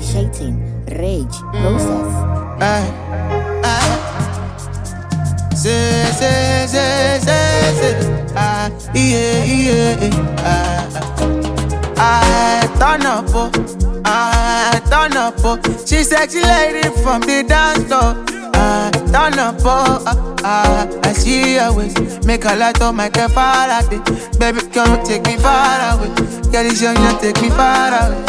initiating rage process. Turn up, oh. She sexy lady from the dance floor. Turn up, I see her waist. Make a light on my car far away. Baby, come and take me far away. Girl, it's young, you take me far away.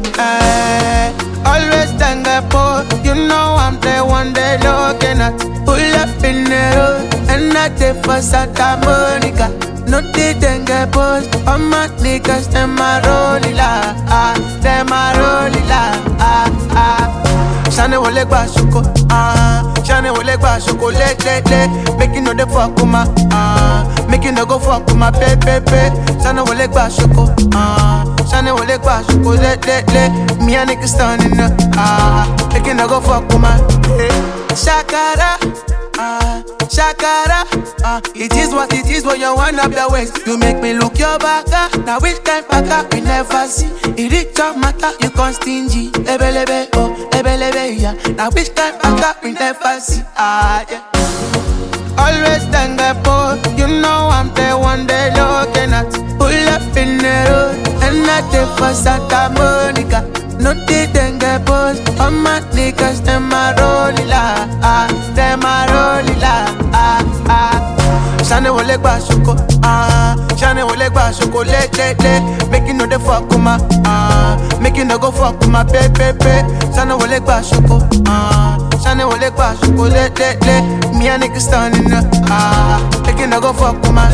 Always stand up, oh. You know I'm the one they looking at. Pull up in the road, and I take for Santa Monica. No they then get post. All my niggas, them a rolling la, them a rolling la, Shane wole gba shoko, Shane wole gba shoko, le. Make you know the fuck with my, make you no go fuck with my baby. Shane wole gba shoko, Shane wole gba shoko, le. Me and niggas standing up, make you no go fuck with my, Shakara. Shakara, it is what you want up the waist. You make me look your back, now which kind back we never see. It is your matter, you can't stingy. Ebelebe, oh, ebelebe, yeah. Now which kind back we never see, yeah. Always stand up, oh, you know I'm the one they looking at. Pull up in the road, and I take for Santa Monica. No they then get post. All my niggas, them a rolling la, them a rolling la, Shane wole gba shoko, Shane wole gba shoko, le. Make you know the fuck with my, make you no go fuck with my baby. Shane wole gba shoko, Shane wole gba shoko, le. Me and niggas standing up, make you no go fuck with my,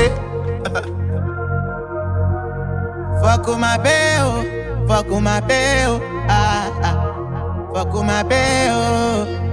fuck with my baby. Fuck with my bae, fuck with my bae,